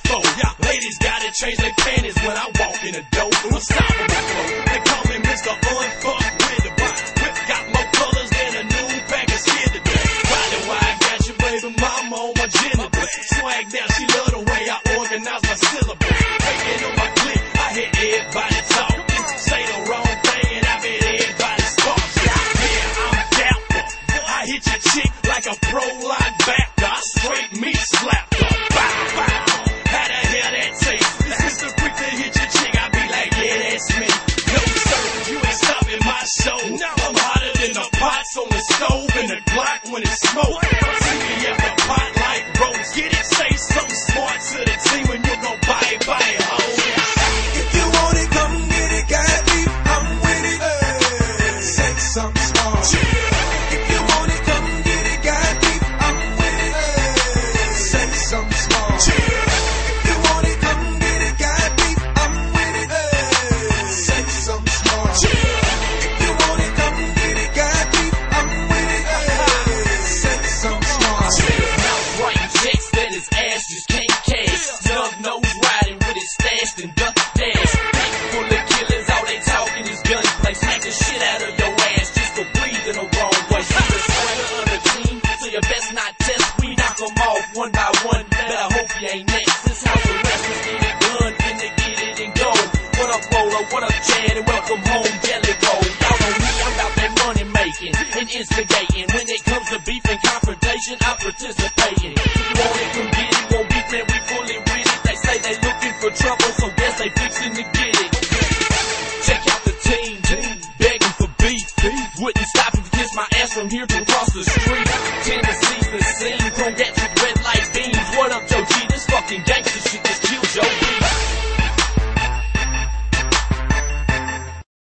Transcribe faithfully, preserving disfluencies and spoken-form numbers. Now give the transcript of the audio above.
foe. Yeah, ladies gotta change their panties when I walk in the door. Unstoppable flow. They call me Mister Unfucked with the box. Whip got more colors than a new pack of skin today. Riding why I got you, baby mama on my genital. Swag down, she love the way I organize my syllables. Taking on my clip, I hear everybody talking. Say the wrong thing and I bet everybody sparks. Yeah, I'm down. I hit your chick like a pro linebacker. I straight me slap her. Bow, bow. How the hell that taste? This is the freak that hit your chick. I be like, yeah, that's me. No, sir, you ain't stopping my show. No, I'm hotter than the pots on the stove and the Glock when it smoke. See me at the pot like Rose. Get it? Say something smart to the team when you gon' buy it, buy it, ho. If you want it, come get it. Got beef, I'm with it. Hey. Say something smart. If you want it, come get it. Got beef, I'm with it. Hey. Say something smart. If you want it, come get it. Got beef, I'm with it. Hey. Say something smart. If you want it, come get it. Got beef, I'm with it. Hey. Say something smart. Mouth writing checks that his ass just can't cash. Snub nose riding with his stashed and duck dash. Bank full of killers, all they talking is gunplay. Smack the shit out of your ass just for breathing the wrong way. He's the swagger of the team, so you best not test. We knock them off one by one, better hope you ain't next. This house arrest is get it done, finna get it and go. What up, Roller? What up, Chad? And welcome home, Jelly Roll. Y'all know me, I'm about that money making and instigating. When it comes to beef and confrontation, I'm participating. You want it, come get it. Won't beef, man, we fully with it. They say they looking for trouble, so guess they fixing to get it. Check out the team, begging for beef. Wouldn't stop if you kiss my ass from here to across the street. Tennessee's the scene, chrome gats with red light beams. What up, Joe G? This fucking gangster shit just killed